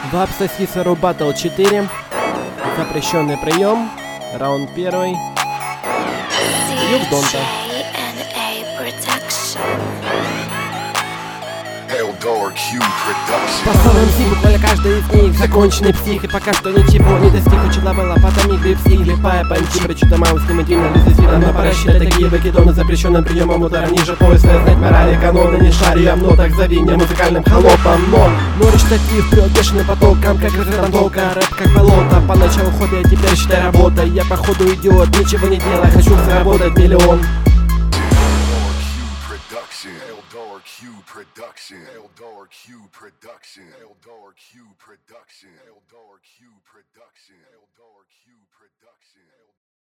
Вапса Сисару Battle 4. Запрещенный прием. Раунд первый. Юг Донта. По словам Зи, буквально каждый из них законченный псих. И пока что ничего не достиг. Хочу лавела, потому игры псих. Липая панти, прочитал маус, с ним интимно без видом. Но пора считать такие выкидоны запрещенным приемом удара ниже пояса. Знать морали, каноны, не шарю я мно. Так зови меня музыкальным холопом. Но речитатив прет бешеным потоком. Как разрядом толка, рэп как болото. Поначалу хобби, а теперь считай работа. Я походу идиот, ничего не делай, хочу заработать миллион. Eldar Q Production. Eldar Q Production. Eldar Q Production. Eldar Q Production. Eldar Q Production.